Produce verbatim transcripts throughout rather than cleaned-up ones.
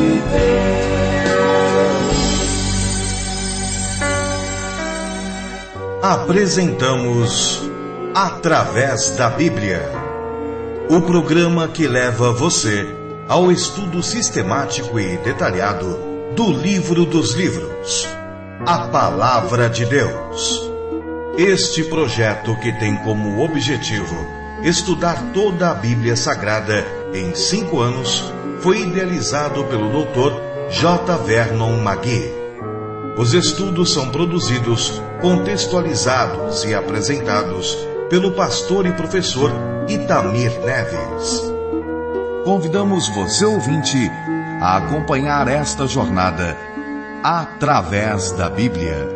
Apresentamos Através da Bíblia, o programa que leva você ao estudo sistemático e detalhado do livro dos livros, a Palavra de Deus. Este projeto, que tem como objetivo estudar toda a Bíblia Sagrada em cinco anos, foi idealizado pelo doutor J. Vernon McGee. Os estudos são produzidos, contextualizados e apresentados pelo pastor e professor Itamir Neves. Convidamos você, ouvinte, a acompanhar esta jornada através da Bíblia.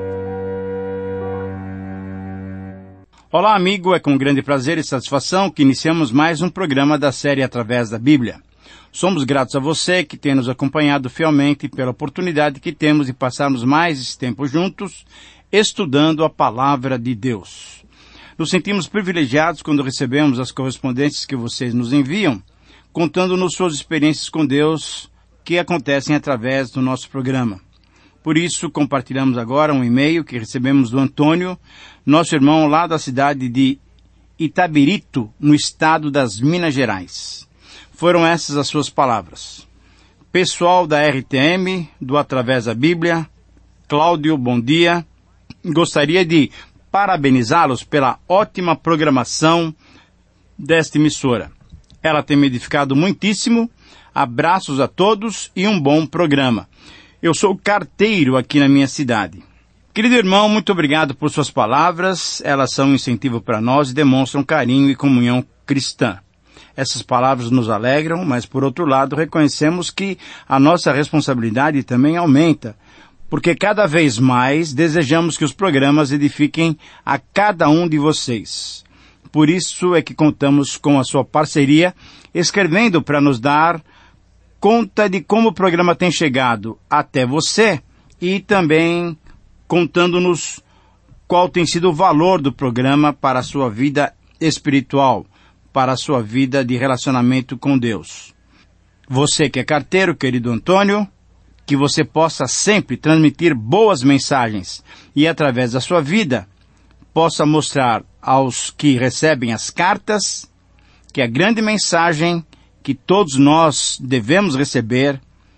Olá, amigo, é com grande prazer e satisfação que iniciamos mais um programa da série Através da Bíblia. Somos gratos a você que tem nos acompanhado fielmente pela oportunidade que temos de passarmos mais esse tempo juntos, estudando a Palavra de Deus. Nos sentimos privilegiados quando recebemos as correspondências que vocês nos enviam, contando-nos suas experiências com Deus que acontecem através do nosso programa. Por isso, compartilhamos agora um e-mail que recebemos do Antônio, nosso irmão lá da cidade de Itabirito, no estado das Minas Gerais. Foram essas as suas palavras. Pessoal da R T M, do Através da Bíblia, Cláudio, bom dia. Gostaria de parabenizá-los pela ótima programação desta emissora. Ela tem me edificado muitíssimo. Abraços a todos e um bom programa. Eu sou carteiro aqui na minha cidade. Querido irmão, muito obrigado por suas palavras. Elas são um incentivo para nós e demonstram carinho e comunhão cristã. Essas palavras nos alegram, mas por outro lado reconhecemos que a nossa responsabilidade também aumenta, porque cada vez mais desejamos que os programas edifiquem a cada um de vocês. Por isso é que contamos com a sua parceria, escrevendo para nos dar conta de como o programa tem chegado até você e também contando-nos qual tem sido o valor do programa para a sua vida espiritual, para a sua vida de relacionamento com Deus. Você que é carteiro, querido Antônio, que você possa sempre transmitir boas mensagens e, através da sua vida, possa mostrar aos que recebem as cartas que a grande mensagem que todos nós devemos receber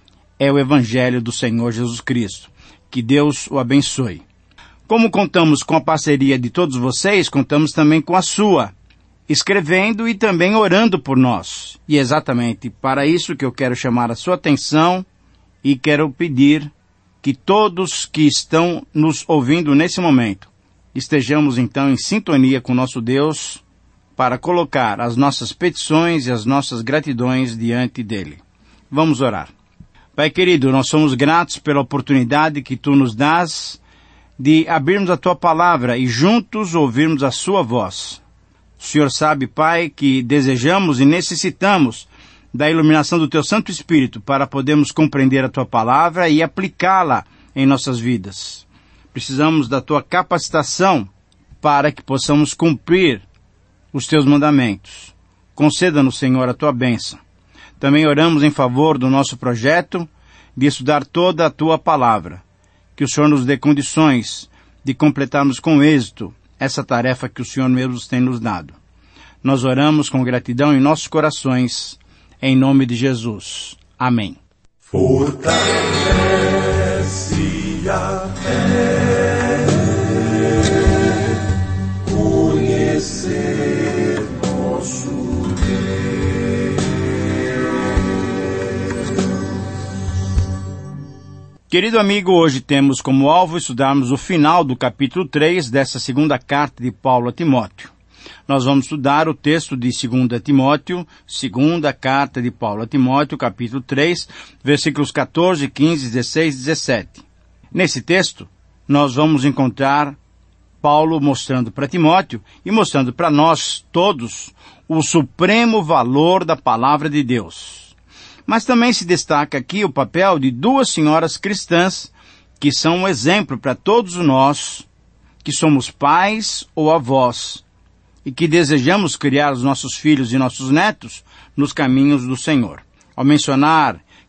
é o Evangelho do Senhor Jesus Cristo. Que Deus o abençoe. Como contamos com a parceria de todos vocês, contamos também com a sua, escrevendo e também orando por nós. E é exatamente para isso que eu quero chamar a sua atenção e quero pedir que todos que estão nos ouvindo nesse momento estejamos então em sintonia com nosso Deus para colocar as nossas petições e as nossas gratidões diante dele. Vamos orar. Pai querido, nós somos gratos pela oportunidade que tu nos dás de abrirmos a tua palavra e juntos ouvirmos a sua voz. O Senhor sabe, Pai, que desejamos e necessitamos da iluminação do Teu Santo Espírito para podermos compreender a Tua palavra e aplicá-la em nossas vidas. Precisamos da Tua capacitação para que possamos cumprir os Teus mandamentos. Conceda-nos, Senhor, a Tua bênção. Também oramos em favor do nosso projeto de estudar toda a Tua palavra. Que o Senhor nos dê condições de completarmos com êxito essa tarefa que o Senhor mesmo tem nos dado. Nós oramos com gratidão em nossos corações, em nome de Jesus. Amém. Fortalece a fé, conhecer nosso Deus. Querido amigo, hoje temos como alvo estudarmos o final do capítulo três dessa segunda carta de Paulo a Timóteo. Nós vamos estudar o texto de segunda Timóteo, segunda carta de Paulo a Timóteo, capítulo três, versículos catorze, quinze, dezesseis e dezessete. Nesse texto, nós vamos encontrar Paulo mostrando para Timóteo e mostrando para nós todos o supremo valor da palavra de Deus. Mas também se destaca aqui o papel de duas senhoras cristãs que são um exemplo para todos nós que somos pais ou avós e que desejamos criar os nossos filhos e nossos netos nos caminhos do Senhor. Ao mencionar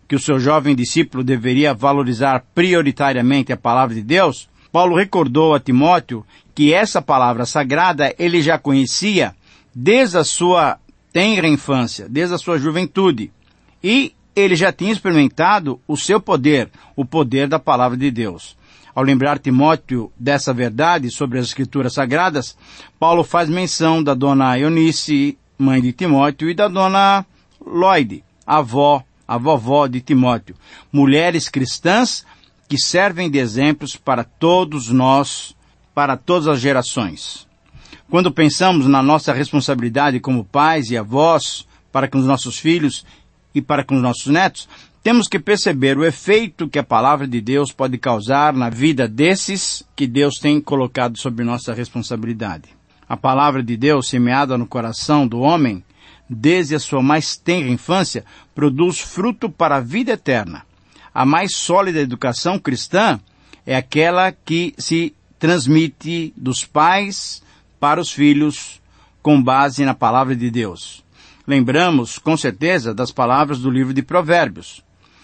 que o seu jovem discípulo deveria valorizar prioritariamente a palavra de Deus, Paulo recordou a Timóteo que essa palavra sagrada ele já conhecia desde a sua tenra infância, desde a sua juventude. E ele já tinha experimentado o seu poder, o poder da palavra de Deus. Ao lembrar Timóteo dessa verdade sobre as Escrituras Sagradas, Paulo faz menção da dona Eunice, mãe de Timóteo, e da dona Lloyd, avó, a vovó de Timóteo, mulheres cristãs que servem de exemplos para todos nós, para todas as gerações. Quando pensamos na nossa responsabilidade como pais e avós para com os nossos filhos e para com os nossos netos, temos que perceber o efeito que a palavra de Deus pode causar na vida desses que Deus tem colocado sob nossa responsabilidade. A palavra de Deus, semeada no coração do homem, desde a sua mais tenra infância, produz fruto para a vida eterna. A mais sólida educação cristã é aquela que se transmite dos pais para os filhos com base na palavra de Deus. Lembramos, com certeza, das palavras do livro de Provérbios.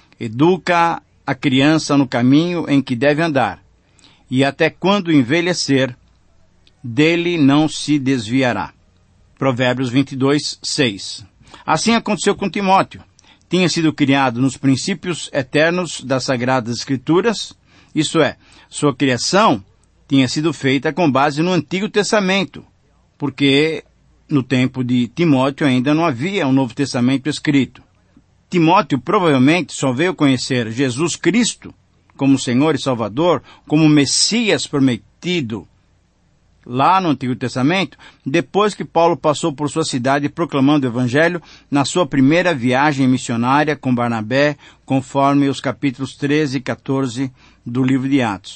Educa a criança no caminho em que deve andar, e até quando envelhecer, dele não se desviará. Provérbios vinte e dois, seis. Assim aconteceu com Timóteo. Tinha sido criado nos princípios eternos das Sagradas Escrituras, isto é, sua criação tinha sido feita com base no Antigo Testamento, porque no tempo de Timóteo ainda não havia um Novo Testamento escrito. Timóteo provavelmente só veio conhecer Jesus Cristo como Senhor e Salvador, como Messias prometido lá no Antigo Testamento, depois que Paulo passou por sua cidade proclamando o Evangelho na sua primeira viagem missionária com Barnabé, conforme os capítulos treze e quatorze do livro de Atos.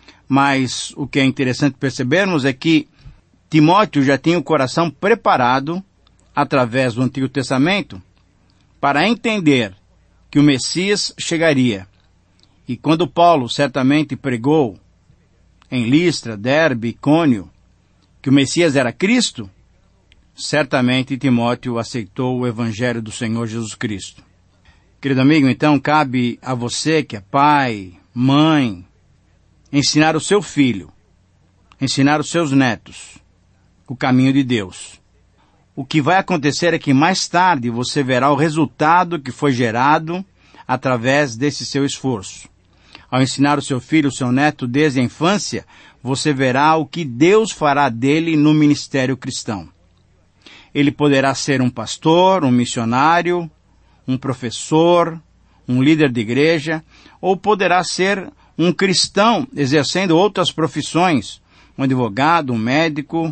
Mas o que é interessante percebermos é que Timóteo já tinha o coração preparado, através do Antigo Testamento, para entender que o Messias chegaria. E quando Paulo certamente pregou em Listra, Derbe, Icônio, que o Messias era Cristo, certamente Timóteo aceitou o Evangelho do Senhor Jesus Cristo. Querido amigo, então cabe a você que é pai, mãe, ensinar o seu filho, ensinar os seus netos o caminho de Deus. O que vai acontecer é que mais tarde você verá o resultado que foi gerado através desse seu esforço. Ao ensinar o seu filho, o seu neto desde a infância, você verá o que Deus fará dele no ministério cristão. Ele poderá ser um pastor, um missionário, um professor, um líder de igreja, ou poderá ser um cristão exercendo outras profissões, um advogado, um médico,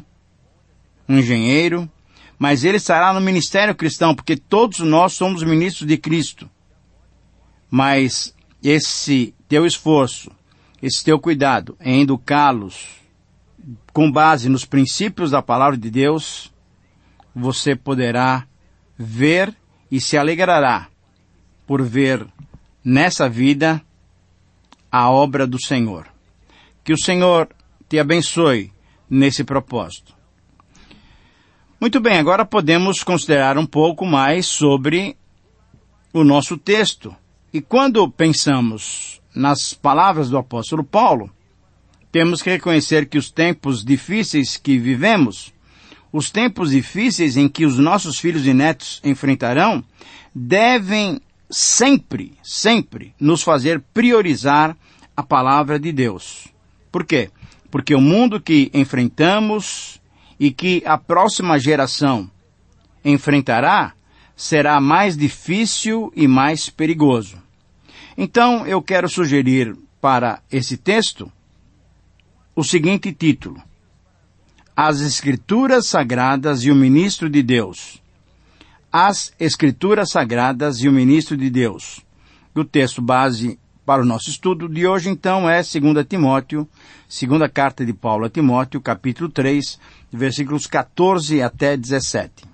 um engenheiro, mas ele estará no ministério cristão, porque todos nós somos ministros de Cristo. Mas esse teu esforço, esse teu cuidado em educá-los com base nos princípios da palavra de Deus, você poderá ver e se alegrará por ver nessa vida a obra do Senhor. Que o Senhor te abençoe nesse propósito. Muito bem, agora podemos considerar um pouco mais sobre o nosso texto. E quando pensamos nas palavras do apóstolo Paulo, temos que reconhecer que os tempos difíceis que vivemos, os tempos difíceis em que os nossos filhos e netos enfrentarão, devem sempre, sempre nos fazer priorizar a palavra de Deus. Por quê? Porque o mundo que enfrentamos e que a próxima geração enfrentará será mais difícil e mais perigoso. Então, eu quero sugerir para esse texto o seguinte título: As Escrituras Sagradas e o Ministro de Deus. As Escrituras Sagradas e o Ministro de Deus. O texto base para o nosso estudo de hoje, então, é dois Timóteo, segunda carta de Paulo a Timóteo, capítulo três, versículos quatorze até dezessete.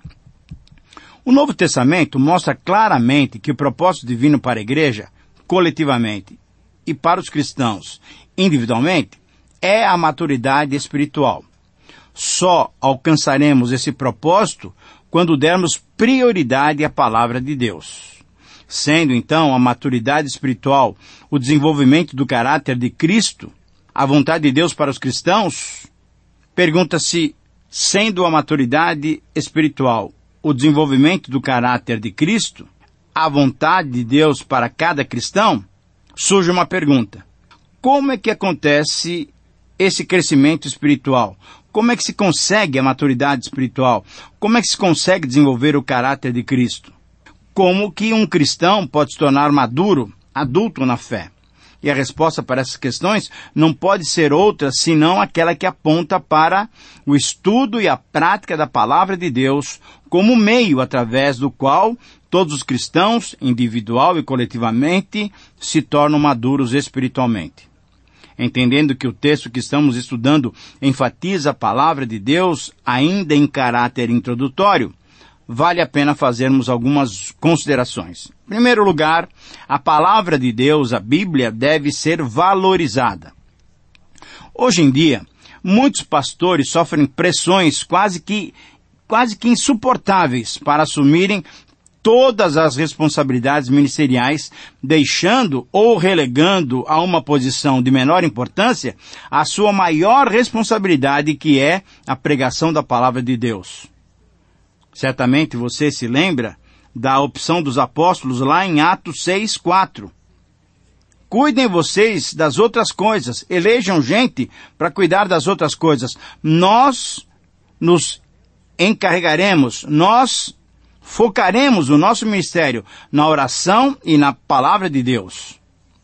O Novo Testamento mostra claramente que o propósito divino para a igreja, coletivamente, e para os cristãos, individualmente, é a maturidade espiritual. Só alcançaremos esse propósito quando dermos prioridade à palavra de Deus. Sendo, então, a maturidade espiritual o desenvolvimento do caráter de Cristo, a vontade de Deus para os cristãos, pergunta-se, sendo a maturidade espiritual o desenvolvimento do caráter de Cristo, a vontade de Deus para cada cristão, surge uma pergunta. Como é que acontece esse crescimento espiritual? Como é que se consegue a maturidade espiritual? Como é que se consegue desenvolver o caráter de Cristo? Como que um cristão pode se tornar maduro, adulto na fé? E a resposta para essas questões não pode ser outra senão aquela que aponta para o estudo e a prática da palavra de Deus como meio através do qual todos os cristãos, individual e coletivamente, se tornam maduros espiritualmente. Entendendo que o texto que estamos estudando enfatiza a palavra de Deus ainda em caráter introdutório, vale a pena fazermos algumas considerações. Em primeiro lugar, a palavra de Deus, a Bíblia, deve ser valorizada. Hoje em dia, muitos pastores sofrem pressões quase que, quase que insuportáveis para assumirem todas as responsabilidades ministeriais, deixando ou relegando a uma posição de menor importância a sua maior responsabilidade, que é a pregação da palavra de Deus. Certamente você se lembra da opção dos apóstolos lá em Atos seis, quatro. Cuidem vocês das outras coisas, elejam gente para cuidar das outras coisas. Nós nos encarregaremos, nós focaremos o nosso ministério na oração e na palavra de Deus.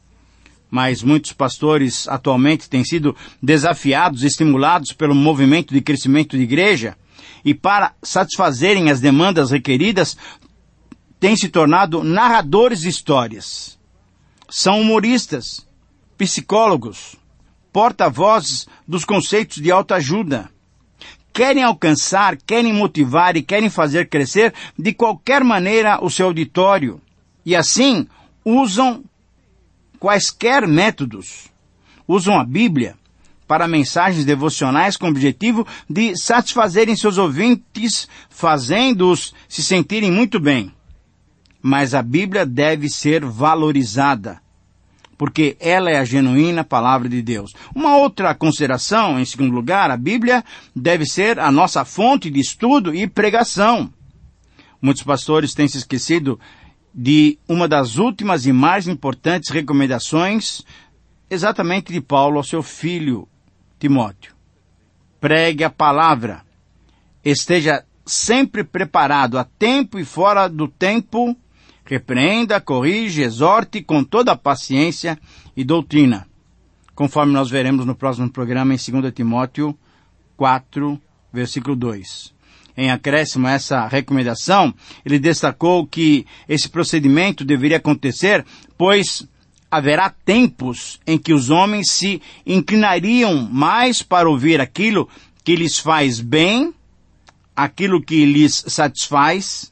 Mas muitos pastores atualmente têm sido desafiados e estimulados pelo movimento de crescimento de igreja, e para satisfazerem as demandas requeridas, têm se tornado narradores de histórias. São humoristas, psicólogos, porta-vozes dos conceitos de autoajuda. Querem alcançar, querem motivar e querem fazer crescer de qualquer maneira o seu auditório. E assim, usam quaisquer métodos. Usam a Bíblia para mensagens devocionais com o objetivo de satisfazerem seus ouvintes, fazendo-os se sentirem muito bem. Mas a Bíblia deve ser valorizada, porque ela é a genuína palavra de Deus. Uma outra consideração, em segundo lugar, a Bíblia deve ser a nossa fonte de estudo e pregação. Muitos pastores têm se esquecido de uma das últimas e mais importantes recomendações, exatamente de Paulo ao seu filho Timóteo. Pregue a palavra. Esteja sempre preparado, a tempo e fora do tempo. Repreenda, corrige, exorte com toda a paciência e doutrina, conforme nós veremos no próximo programa em dois Timóteo quatro, versículo dois. Em acréscimo a essa recomendação, ele destacou que esse procedimento deveria acontecer, pois haverá tempos em que os homens se inclinariam mais para ouvir aquilo que lhes faz bem, aquilo que lhes satisfaz.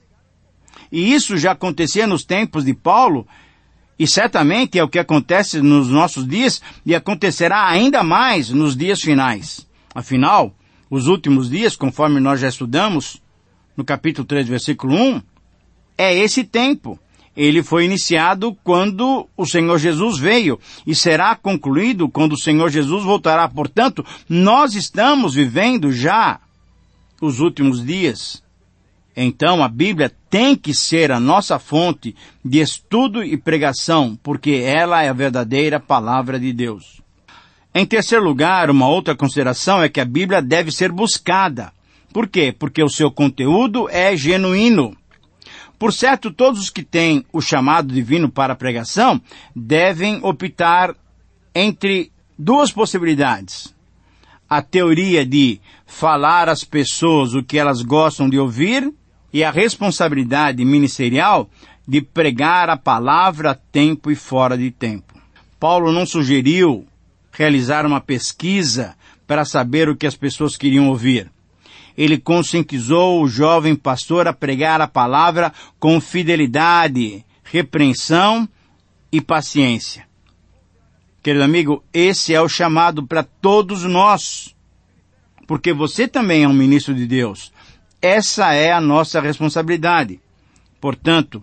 E isso já acontecia nos tempos de Paulo, e certamente é o que acontece nos nossos dias, e acontecerá ainda mais nos dias finais. Afinal, os últimos dias, conforme nós já estudamos, no capítulo três, versículo um, é esse tempo. Ele foi iniciado quando o Senhor Jesus veio e será concluído quando o Senhor Jesus voltará. Portanto, nós estamos vivendo já os últimos dias. Então, a Bíblia tem que ser a nossa fonte de estudo e pregação, porque ela é a verdadeira palavra de Deus. Em terceiro lugar, uma outra consideração é que a Bíblia deve ser buscada. Por quê? Porque o seu conteúdo é genuíno. Por certo, todos os que têm o chamado divino para a pregação devem optar entre duas possibilidades. A teoria de falar às pessoas o que elas gostam de ouvir e a responsabilidade ministerial de pregar a palavra a tempo e fora de tempo. Paulo não sugeriu realizar uma pesquisa para saber o que as pessoas queriam ouvir. Ele conscientizou o jovem pastor a pregar a palavra com fidelidade, repreensão e paciência. Querido amigo, esse é o chamado para todos nós, porque você também é um ministro de Deus. Essa é a nossa responsabilidade. Portanto,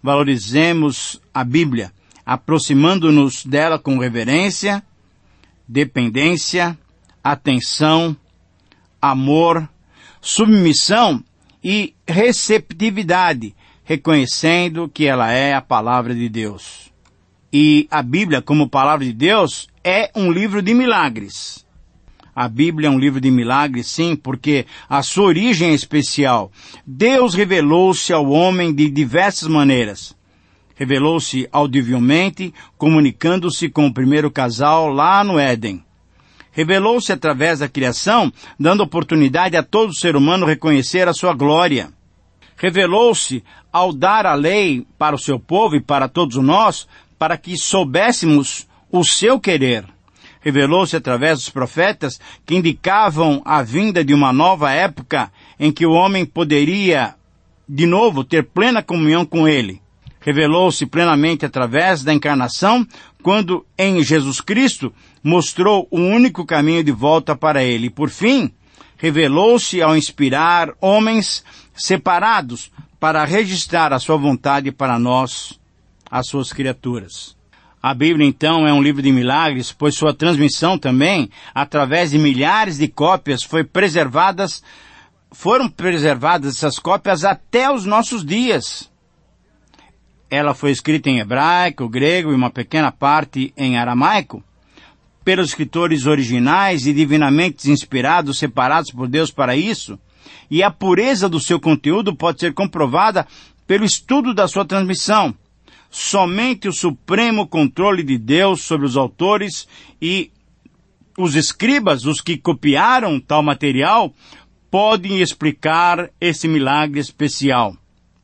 valorizemos a Bíblia, aproximando-nos dela com reverência, dependência, atenção, amor, submissão e receptividade, reconhecendo que ela é a palavra de Deus. E a Bíblia, como palavra de Deus, é um livro de milagres. A Bíblia é um livro de milagres, sim, porque a sua origem é especial. Deus revelou-se ao homem de diversas maneiras. Revelou-se audivelmente, comunicando-se com o primeiro casal lá no Éden. Revelou-se através da criação, dando oportunidade a todo ser humano reconhecer a sua glória. Revelou-se ao dar a lei para o seu povo e para todos nós, para que soubéssemos o seu querer. Revelou-se através dos profetas que indicavam a vinda de uma nova época em que o homem poderia, de novo, ter plena comunhão com ele. Revelou-se plenamente através da encarnação, quando em Jesus Cristo mostrou o único caminho de volta para ele. E por fim, revelou-se ao inspirar homens separados para registrar a sua vontade para nós, as suas criaturas. A Bíblia, então, é um livro de milagres, pois sua transmissão também, através de milhares de cópias, foi preservadas, foram preservadas essas cópias até os nossos dias. Ela foi escrita em hebraico, grego e uma pequena parte em aramaico, pelos escritores originais e divinamente inspirados, separados por Deus para isso, e a pureza do seu conteúdo pode ser comprovada pelo estudo da sua transmissão. Somente o supremo controle de Deus sobre os autores e os escribas, os que copiaram tal material, podem explicar esse milagre especial.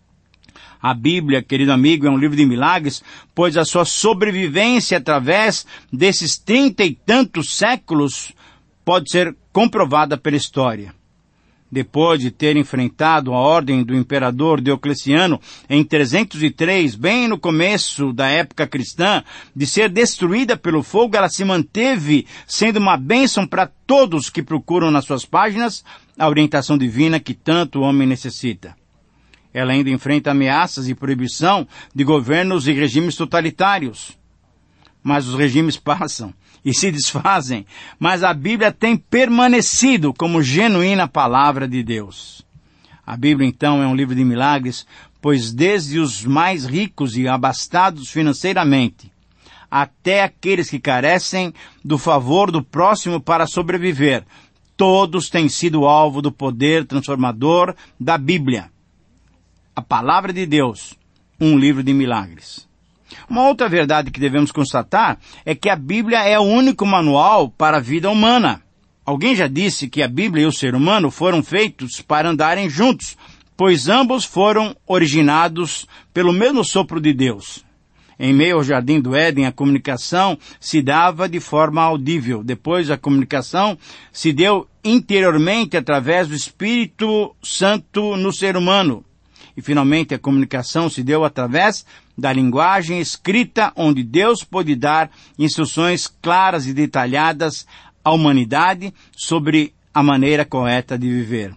A Bíblia, querido amigo, é um livro de milagres, pois a sua sobrevivência através desses trinta e tantos séculos pode ser comprovada pela história. Depois de ter enfrentado a ordem do imperador Diocleciano em trezentos e três, bem no começo da época cristã, de ser destruída pelo fogo, ela se manteve sendo uma bênção para todos que procuram nas suas páginas a orientação divina que tanto o homem necessita. Ela ainda enfrenta ameaças e proibição de governos e regimes totalitários. Mas os regimes passam e se desfazem, mas a Bíblia tem permanecido como genuína palavra de Deus. A Bíblia, então, é um livro de milagres, pois desde os mais ricos e abastados financeiramente, até aqueles que carecem do favor do próximo para sobreviver, todos têm sido alvo do poder transformador da Bíblia. A palavra de Deus, um livro de milagres. Uma outra verdade que devemos constatar é que a Bíblia é o único manual para a vida humana. Alguém já disse que a Bíblia e o ser humano foram feitos para andarem juntos, pois ambos foram originados pelo mesmo sopro de Deus. Em meio ao jardim do Éden, a comunicação se dava de forma audível. Depois, a comunicação se deu interiormente através do Espírito Santo no ser humano. E, finalmente, a comunicação se deu através da linguagem escrita, onde Deus pôde dar instruções claras e detalhadas à humanidade sobre a maneira correta de viver.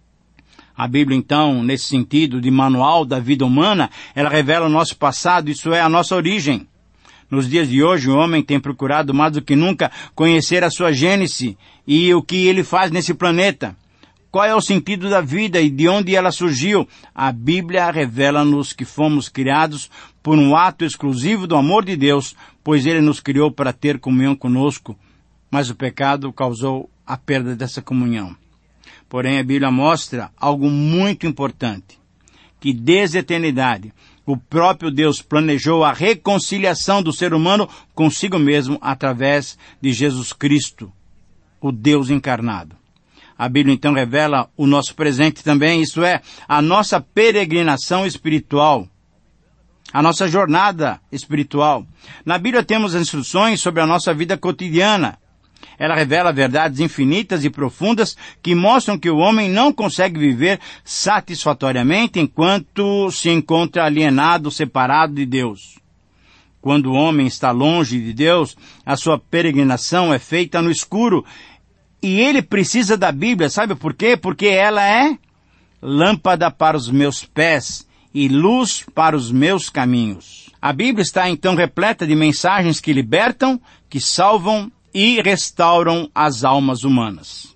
A Bíblia, então, nesse sentido de manual da vida humana, ela revela o nosso passado, isso é, a nossa origem. Nos dias de hoje, o homem tem procurado mais do que nunca conhecer a sua gênese e o que ele faz nesse planeta. Qual é o sentido da vida e de onde ela surgiu? A Bíblia revela-nos que fomos criados por um ato exclusivo do amor de Deus, pois Ele nos criou para ter comunhão conosco, mas o pecado causou a perda dessa comunhão. Porém, a Bíblia mostra algo muito importante, que desde a eternidade, o próprio Deus planejou a reconciliação do ser humano consigo mesmo através de Jesus Cristo, o Deus encarnado. A Bíblia, então, revela o nosso presente também, isso é, a nossa peregrinação espiritual, a nossa jornada espiritual. Na Bíblia temos instruções sobre a nossa vida cotidiana. Ela revela verdades infinitas e profundas que mostram que o homem não consegue viver satisfatoriamente enquanto se encontra alienado, separado de Deus. Quando o homem está longe de Deus, a sua peregrinação é feita no escuro. E ele precisa da Bíblia, sabe por quê? Porque ela é lâmpada para os meus pés e luz para os meus caminhos. A Bíblia está então repleta de mensagens que libertam, que salvam e restauram as almas humanas.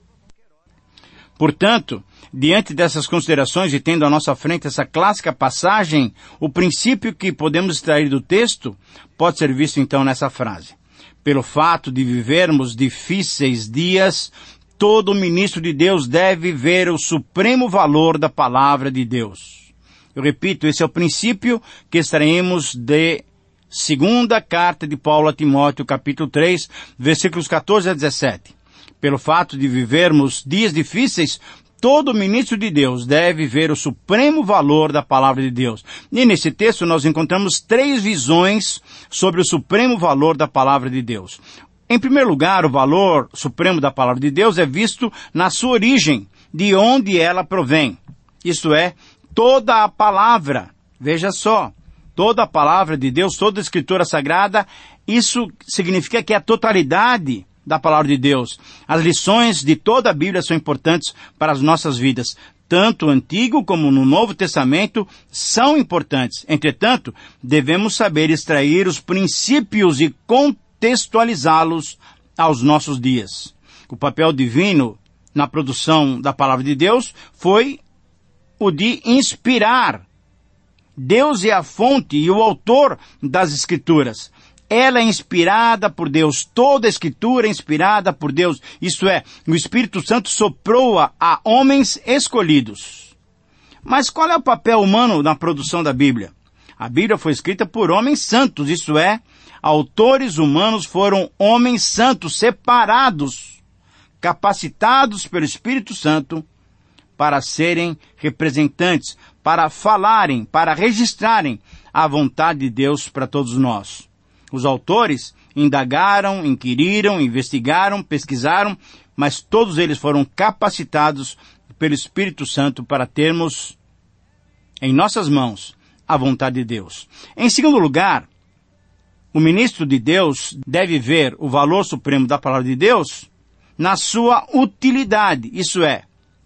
Portanto, diante dessas considerações e tendo à nossa frente essa clássica passagem, o princípio que podemos extrair do texto pode ser visto então nessa frase. Pelo fato de vivermos difíceis dias, todo ministro de Deus deve ver o supremo valor da palavra de Deus. Eu repito, esse é o princípio que extraímos de segunda carta de Paulo a Timóteo, capítulo três, versículos catorze a dezessete. Pelo fato de vivermos dias difíceis, todo ministro de Deus deve ver o supremo valor da palavra de Deus. E nesse texto nós encontramos três visões sobre o supremo valor da palavra de Deus. Em primeiro lugar, o valor supremo da palavra de Deus é visto na sua origem, de onde ela provém. Isto é, toda a palavra, veja só, toda a palavra de Deus, toda a escritura sagrada, isso significa que é a totalidade da palavra de Deus. As lições de toda a Bíblia são importantes para as nossas vidas. Tanto o Antigo como no Novo Testamento são importantes. Entretanto, devemos saber extrair os princípios e contextualizá-los aos nossos dias. O papel divino na produção da palavra de Deus foi o de inspirar. Deus é a fonte e o autor das Escrituras. Ela é inspirada por Deus. Toda a Escritura é inspirada por Deus. Isto é, o Espírito Santo soprou-a a homens escolhidos. Mas qual é o papel humano na produção da Bíblia? A Bíblia foi escrita por homens santos, isto é, autores humanos foram homens santos, separados, capacitados pelo Espírito Santo para serem representantes, para falarem, para registrarem a vontade de Deus para todos nós. Os autores indagaram, inquiriram, investigaram, pesquisaram, mas todos eles foram capacitados pelo Espírito Santo para termos em nossas mãos a vontade de Deus. Em segundo lugar, o ministro de Deus deve ver o valor supremo da palavra de Deus na sua utilidade, isso é,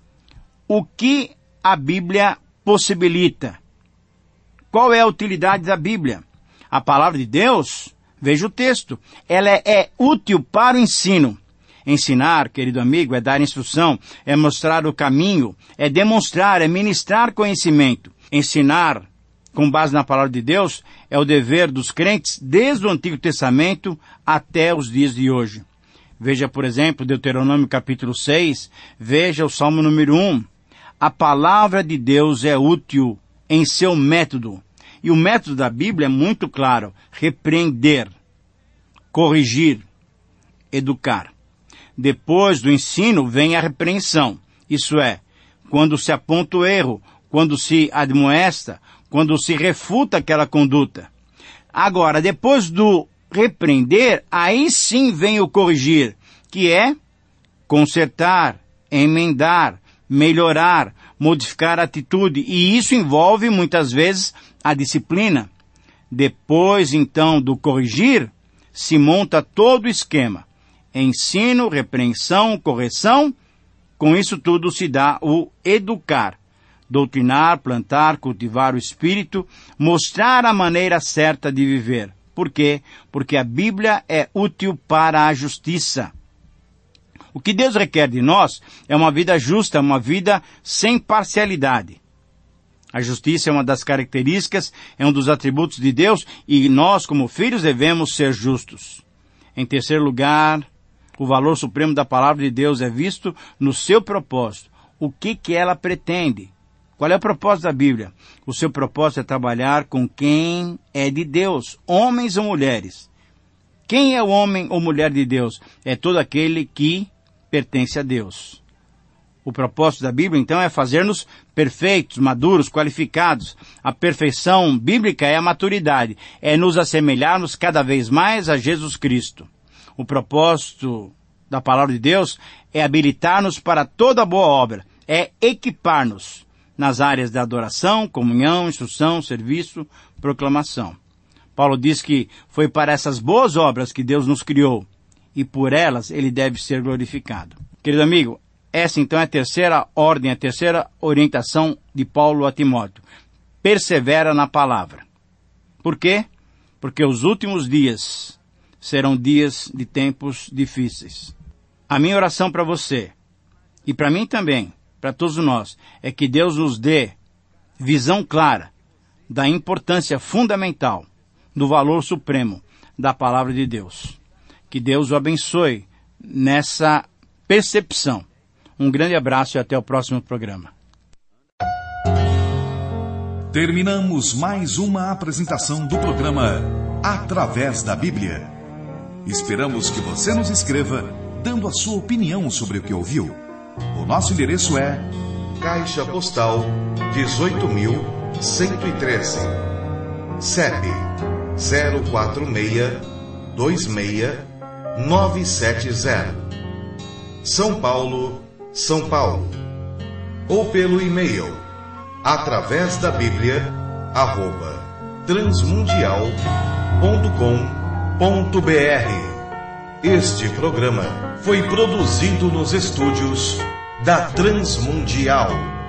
o que a Bíblia possibilita. Qual é a utilidade da Bíblia? A palavra de Deus, veja o texto, ela é, é útil para o ensino. Ensinar, querido amigo, é dar instrução, é mostrar o caminho, é demonstrar, é ministrar conhecimento. Ensinar, com base na palavra de Deus, é o dever dos crentes desde o Antigo Testamento até os dias de hoje. Veja, por exemplo, Deuteronômio capítulo seis, veja o Salmo número um. A palavra de Deus é útil em seu método. E o método da Bíblia é muito claro: repreender, corrigir, educar. Depois do ensino vem a repreensão. Isso é, quando se aponta o erro, quando se admoesta, quando se refuta aquela conduta. Agora, depois do repreender, aí sim vem o corrigir, que é consertar, emendar, melhorar, modificar a atitude. E isso envolve, muitas vezes, a disciplina. Depois, então, do corrigir, se monta todo o esquema. Ensino, repreensão, correção. Com isso tudo se dá o educar. Doutrinar, plantar, cultivar o espírito, mostrar a maneira certa de viver. Por quê? Porque a Bíblia é útil para a justiça. O que Deus requer de nós é uma vida justa, uma vida sem parcialidade. A justiça é uma das características, é um dos atributos de Deus, e nós, como filhos, devemos ser justos. Em terceiro lugar, o valor supremo da palavra de Deus é visto no seu propósito. O que que ela pretende? Qual é o propósito da Bíblia? O seu propósito é trabalhar com quem é de Deus, homens ou mulheres. Quem é o homem ou mulher de Deus? É todo aquele que pertence a Deus. O propósito da Bíblia, então, é fazer-nos perfeitos, maduros, qualificados. A perfeição bíblica é a maturidade, é nos assemelharmos cada vez mais a Jesus Cristo. O propósito da palavra de Deus é habilitar-nos para toda boa obra, é equipar-nos nas áreas da adoração, comunhão, instrução, serviço, proclamação. Paulo diz que foi para essas boas obras que Deus nos criou, e por elas ele deve ser glorificado. Querido amigo, essa então é a terceira ordem, a terceira orientação de Paulo a Timóteo. persevera na palavra. Por quê? Porque os últimos dias serão dias de tempos difíceis. A minha oração para você, e para mim também, para todos nós, é que Deus nos dê visão clara da importância fundamental, do valor supremo da palavra de Deus. Que Deus o abençoe nessa percepção. Um grande abraço e até o próximo programa. Terminamos mais uma apresentação do programa Através da Bíblia. Esperamos que você nos escreva, dando a sua opinião sobre o que ouviu. O nosso endereço é Caixa Postal dezoito mil cento e treze, C E P zero quatro seis dois seis nove sete zero, São Paulo, São Paulo. Ou pelo e-mail através da Bíblia arroba transmundial ponto com ponto br. Este programa foi produzido nos estúdios da Transmundial.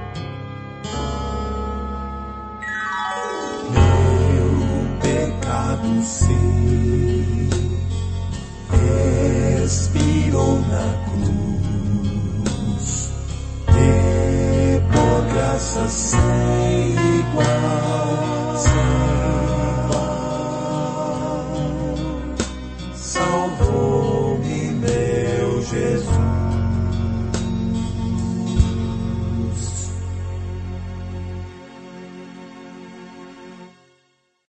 Meu pecado sei, expirou na cruz, e por graça sem igual.